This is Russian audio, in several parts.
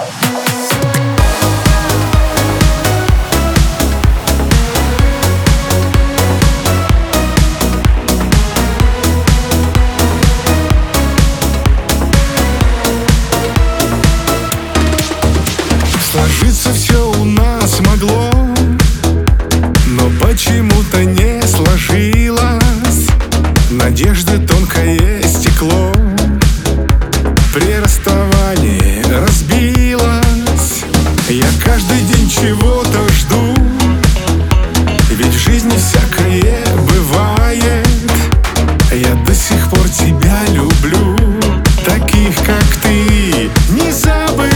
Сложиться все у нас могло, но почему-то не сложилось. Надежды тонкое стекло при расставании разбилось. Я каждый день чего-то жду, ведь в жизни всякое бывает. Я до сих пор тебя люблю, таких как ты не забывают.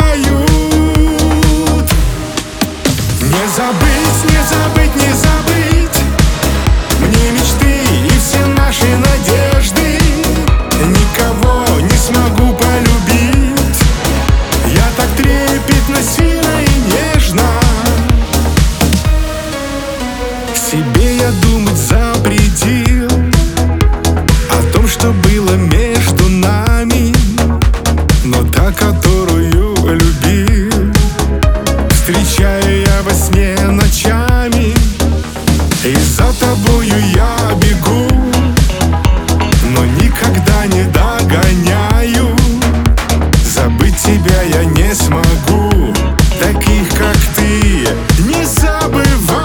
Не забыть, не забыть, не забыть мне мечты и все наши надежды. Никого не смогу полюбить, я так трепетно, сильно и нежно. Себе я думать запретил о том, что было между нами, но та, которую любил, встречаю я во сне ночами, и за тобою я бегу, но никогда не догоняю. Забыть тебя я не смогу, таких как ты не забывают.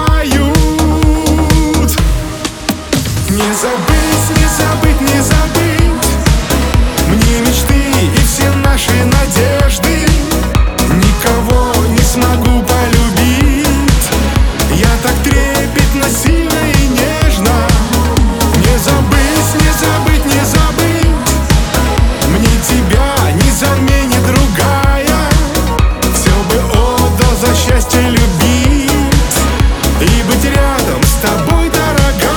Не забыть, не забыть, не забыть мне мечты и все наши надежды. Никого не смогу полюбить, я так трепетно, сильно и нежно. Не забыть, не забыть, не забыть мне тебя не заменит другая. Все бы отдал за счастье любить и быть рядом с тобой, дорогая.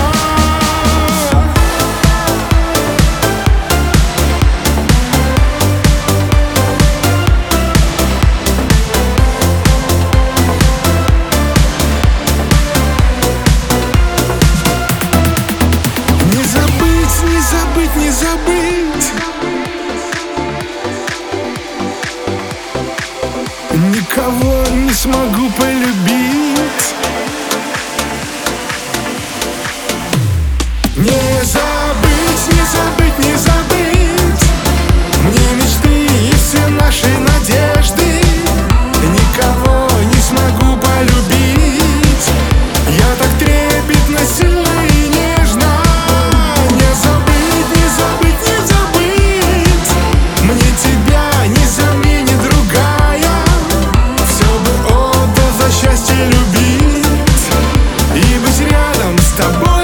Не забыть, не забыть никого не смогу полюбить. Не забыть, не забыть, не забыть мне мечты и все наши надежды. Никого не смогу полюбить, я так трепетно, сильно и нежно. Не забыть, не забыть, не забыть мне тебя не заменит другая. Все бы отдал за счастье любить и быть рядом с тобой.